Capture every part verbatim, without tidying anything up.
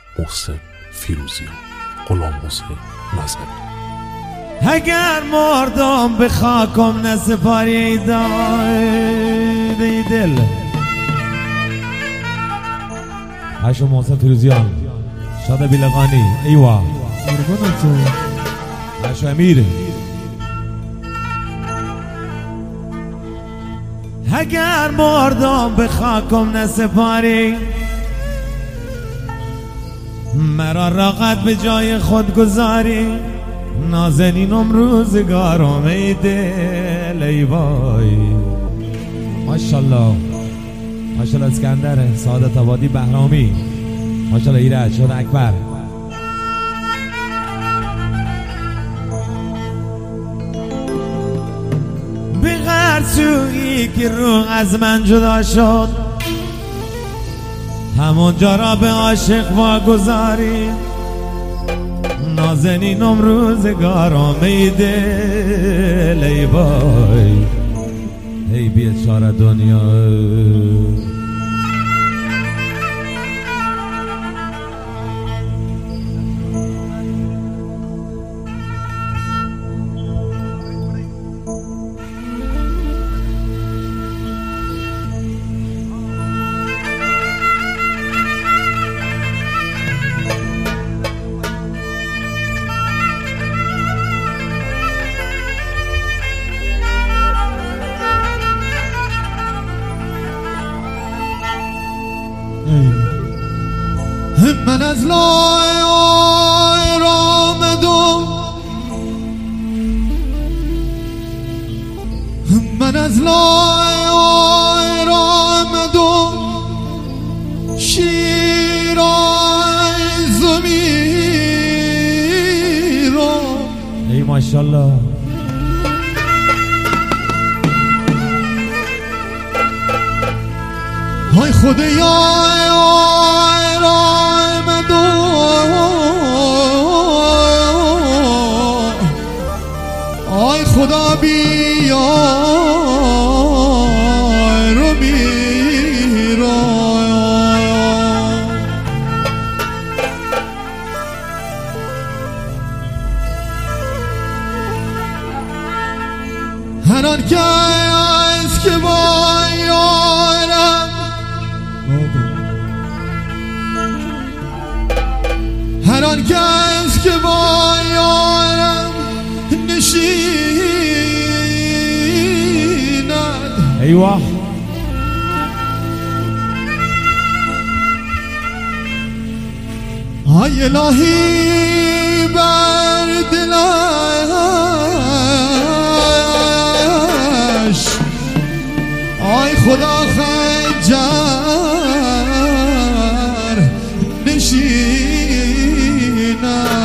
محسن فیروزیان، غلام حسین نظری. اگر مردم به خاکم نسپاری ای دل. عشق محسن فیروزیان، شاد بیلقانی، ایوا عشق امیر. اگر مردم به خاکم نسپاری، مرا راقت به جای خود گذاری، نازنینم روزگارم ای دل ای وای. ماشاءالله ماشاءالله اسکندر سعادت آبادی بهرامی، ماشاءالله ایرج شد اکبر. به غرسویی که روح از من جدا شد، همونجا را به عاشق واگذاری، نازنینم روزگارم ای دل ای وای. ای بیچاره دنیا. من از لای را آمدم، من از لای را آمدم، شیراز میرم. ای ماشاءالله. های خدایا آی خدا بیا رو میرا. هر آن کس که با یارم، هر آن کس که با یارم نشیند، ایوه ای الهی بر دلش، ای خدا خنجر نشیند.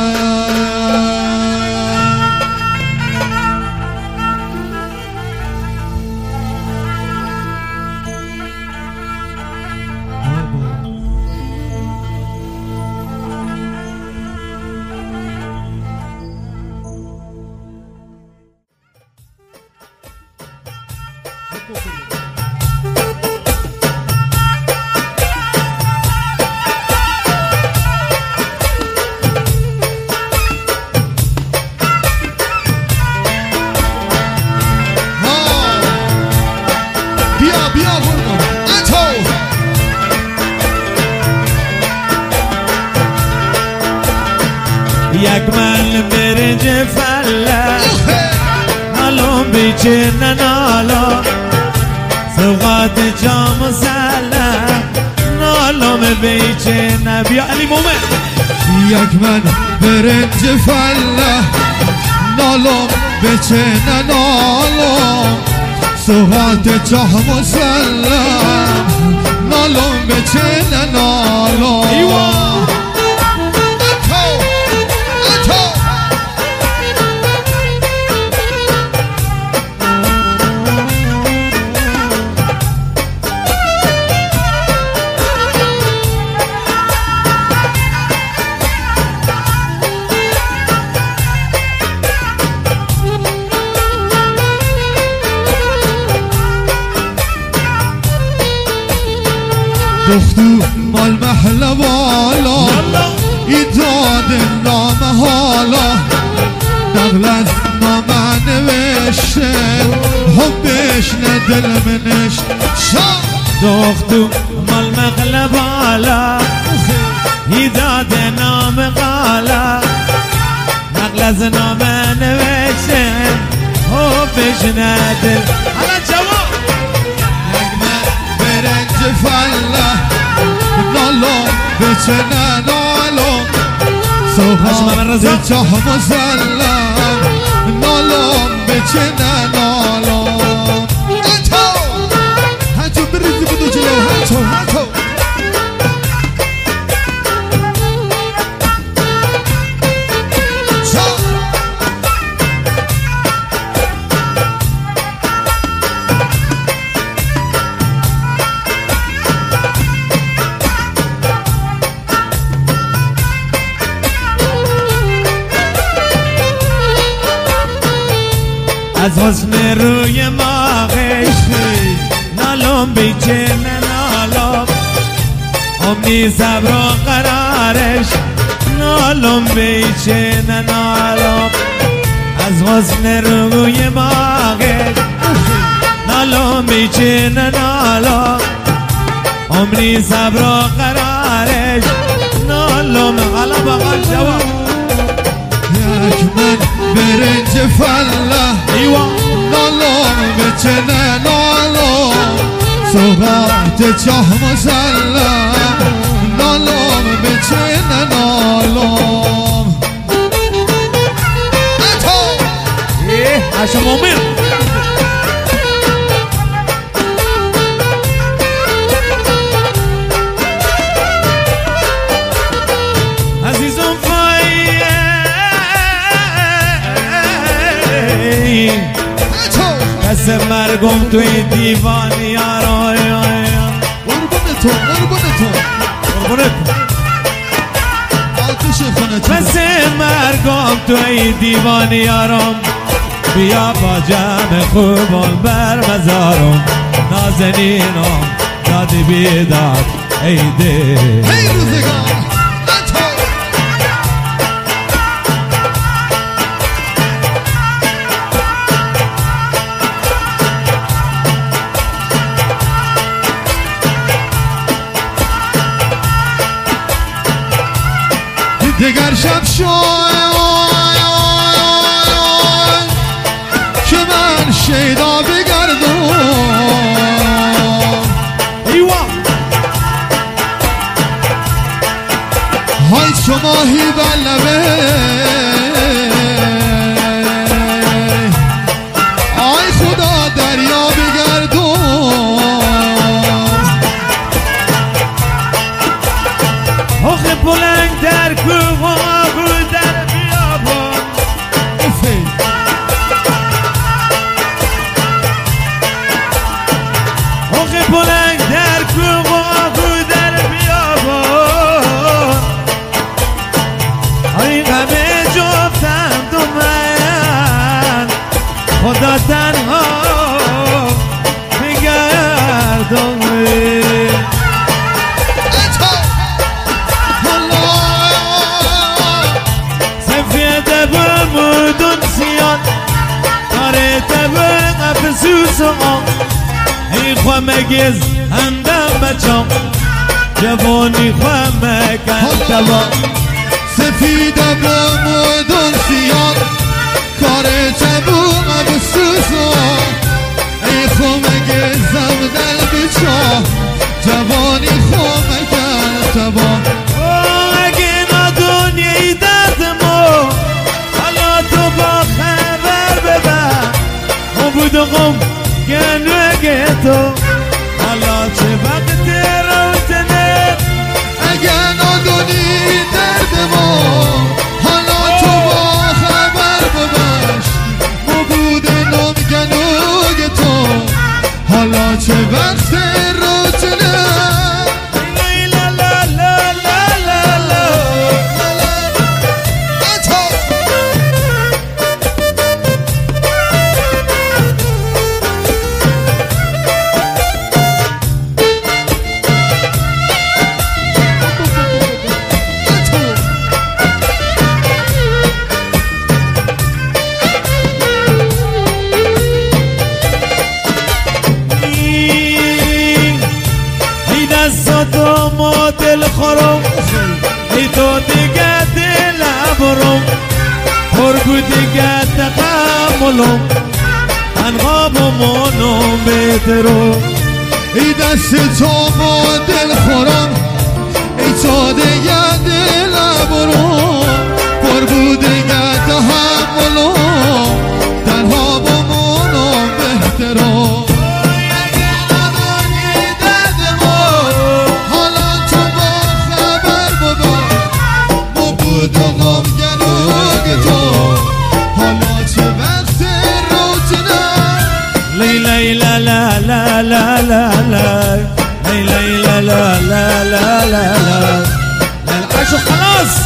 یک من برنج فله، نالم بیچه ننالا، سوقات جام سله، نالم بیچه نبی علی مومن. یک من برنج فله، نالم بیچه ننالا، سوقات جام سله، نالم بیچه ننالا. دختو مال محله والا، دل منش شام دختو مال مغلب علا هیداد نام قالا نقل از نام نوشته حبش ندل حالا جواب نگمه برنج فله نالو بچنه نالو سوغات چاه مسلم نالو بچنه نالو هاتو هاتو بریزی بدو جلو هاتو هاتو از حسن روی ماغش نالم بیچن نالم امنی صبر و قرارش نالم بیچن نالم از حسن روی ماغش نالم بیچن نالم امنی صبر و قرارش نالم حالا بقال جواب یک من برنج فله ایوان نالم بچنه نالم سوغات چاه مسلم نالم بچنه نالم اتو ايه عشان مؤمن عزیزم کس مرگم توی دیوانی یارای قربون تو قربون تو قربونت آتش خونه تو کس مرگم توی دیوانی یارم بیا با جمع خوبان بر مزارم نازنینم دادی بیداد ایده هی روزگار دگر شب شای که من شیدا بگردم ایوان های شماهی بلبه آی خدا دریا بگردم آخه بلنگ در کوه و آبو در بیابان آخه بلنگ در کوه و آبو در بیابان آی غمه جفتم دو من خدا تنها بگردم ای خواه مگز هندم بچم جوانی خواه مکن دوام سفیده با مدن سیان کار جبون بسوزم ای خواه مگزم دل بچم جوانی خواه مکن دوام اگه نا دنیای دردمو حالا تو با خبر ببر ما بودم گنوگه تو حالا چه وقت روزنه اگه ندونی درد ما حالا تو با خبر بباش ما بودم گنوگه تو حالا چه وقت روزنه لا لا لا لا لا لا ای تو دیگه دل برم پر بود دیگه تقملم تنها بمانم بهترم ای دست تو با دل خورم ای تو دیگه دل برم پر بود دیگه تحملم تنها بمانم بهترم لا لا لا لا لا لا لا لا لا لا لا لا لا لا العشق خلاص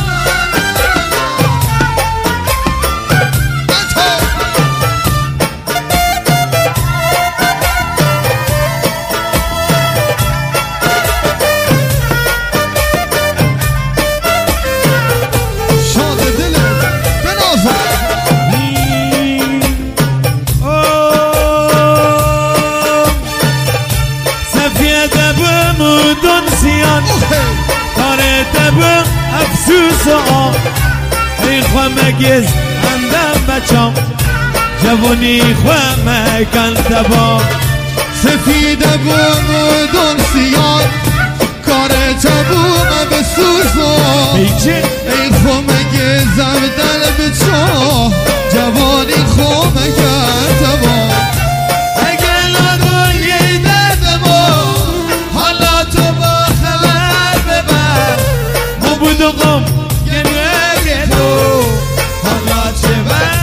افسوس آم ای خواه مگز اندم بچم جوانی خواه مکن تبا سفید بوم و دون سیان کار تبوم بسوزم ای خواه مگزم دل بچم جوانی خواه مکن تبا اگه لدوی دردمو حالا تو با خبر ببر مبودم گنوه تو حالا چه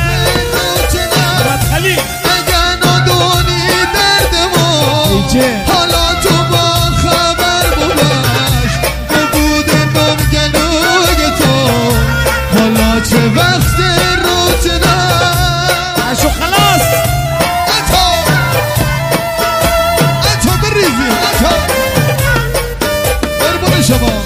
وقت خلی اگه ندونی دردمو حالا تو با خبر بباش مبودم گنوه تو حالا چه وقت رو چنه عشو خلاص اتو اتو بریزی اتو بربون شما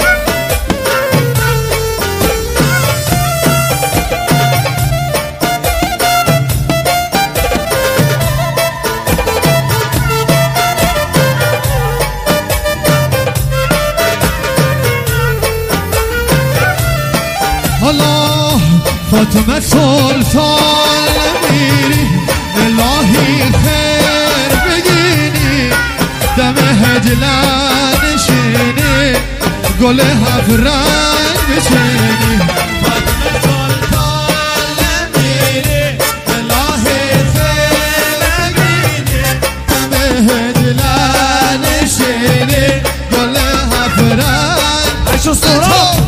فاطمه سلطان نمیری الهی خیر بگینی دم هجله نشینی گل هفت رنگ بچینی فاطمه سلطان نمیری الهی خیر بگینی دم هجله نشینی گل هفت رنگ عشو سهراب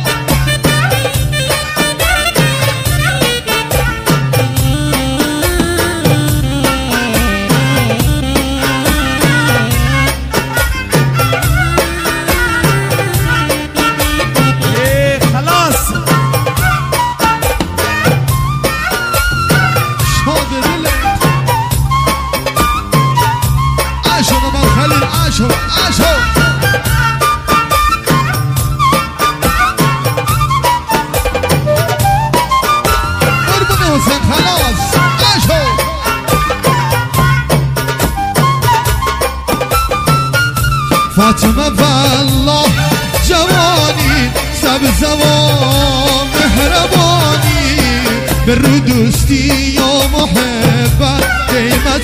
فاطمه والله جوانی سبز و مهربانی به رو دوستی و محبت قیمت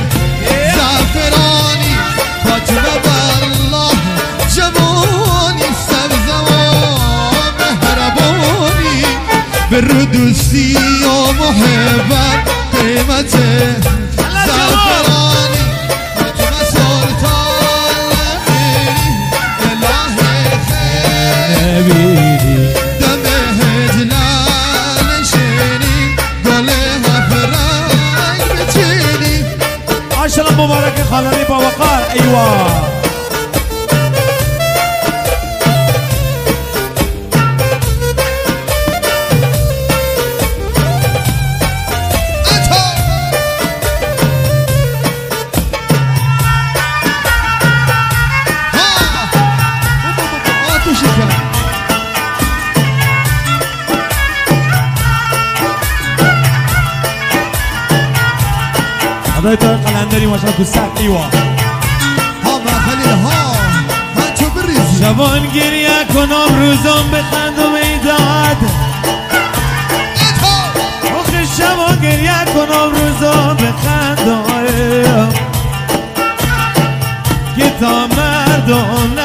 زعفرانی فاطمه والله جوانی سبز و مهربانی به رو دوستی و محبت قیمت زعفرانی فاطمه سلطان دم هجله نشینی گل هفت رنگ بچینی عاشق مبارک خالانی با وقار ایوا ادای تو قلندری ماشاءالله تو سر ایوا ها ما خلیل ها ها تو بریزی جوان گریه کنم روزم بخند و میداد آخه شبا گریه کنم روزم بخند که تا مردم